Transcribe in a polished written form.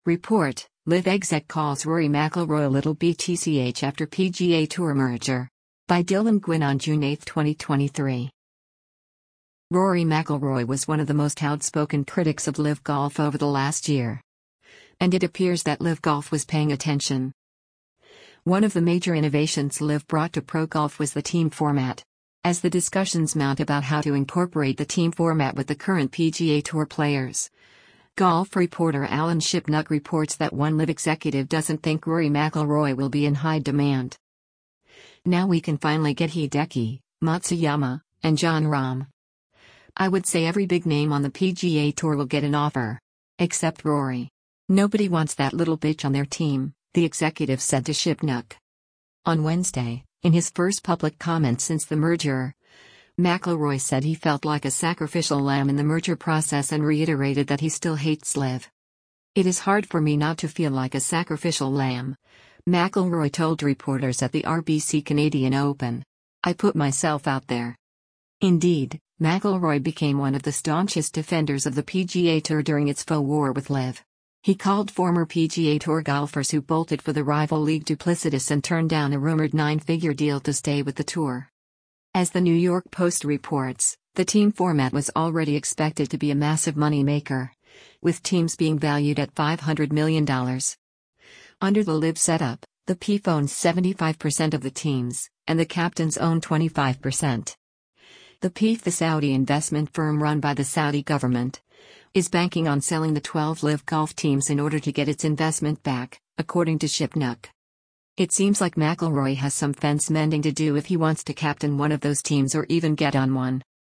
Report, Live exec calls Rory McIlroy a little BTCH after PGA Tour merger. By Dylan Gwynn on June 8, 2023. Rory McIlroy was one of the most outspoken critics of Live Golf over the last year. And it appears that Live Golf was paying attention. One of the major innovations Live brought to pro golf was the team format. As the discussions mount about how to incorporate the team format with the current PGA Tour players, golf reporter Alan Shipnuck reports that one Live executive doesn't think Rory McIlroy will be in high demand. Now we can finally get Hideki, Matsuyama, and Jon Rahm. I would say every big name on the PGA Tour will get an offer. Except Rory. Nobody wants that little bitch on their team, the executive said to Shipnuck. On Wednesday, in his first public comment since the merger, McIlroy said he felt like a sacrificial lamb in the merger process and reiterated that he still hates Live. "It is hard for me not to feel like a sacrificial lamb," McIlroy told reporters at the RBC Canadian Open. "I put myself out there." Indeed, McIlroy became one of the staunchest defenders of the PGA Tour during its faux war with Live. He called former PGA Tour golfers who bolted for the rival league duplicitous and turned down a rumored 9-figure deal to stay with the tour. As the New York Post reports, the team format was already expected to be a massive money-maker, with teams being valued at $500 million. Under the Live setup, the PIF owns 75% of the teams, and the captains own 25%. The PIF, the Saudi investment firm run by the Saudi government, is banking on selling the 12 Live Golf teams in order to get its investment back, according to Shipnuck. It seems like McIlroy has some fence mending to do if he wants to captain one of those teams or even get on one.